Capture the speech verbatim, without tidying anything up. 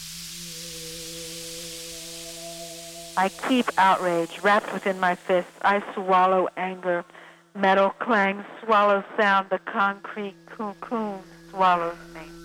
I keep outrage wrapped within my fists. I swallow anger. Metal clang, swallow sound. The concrete cocoon swallows me.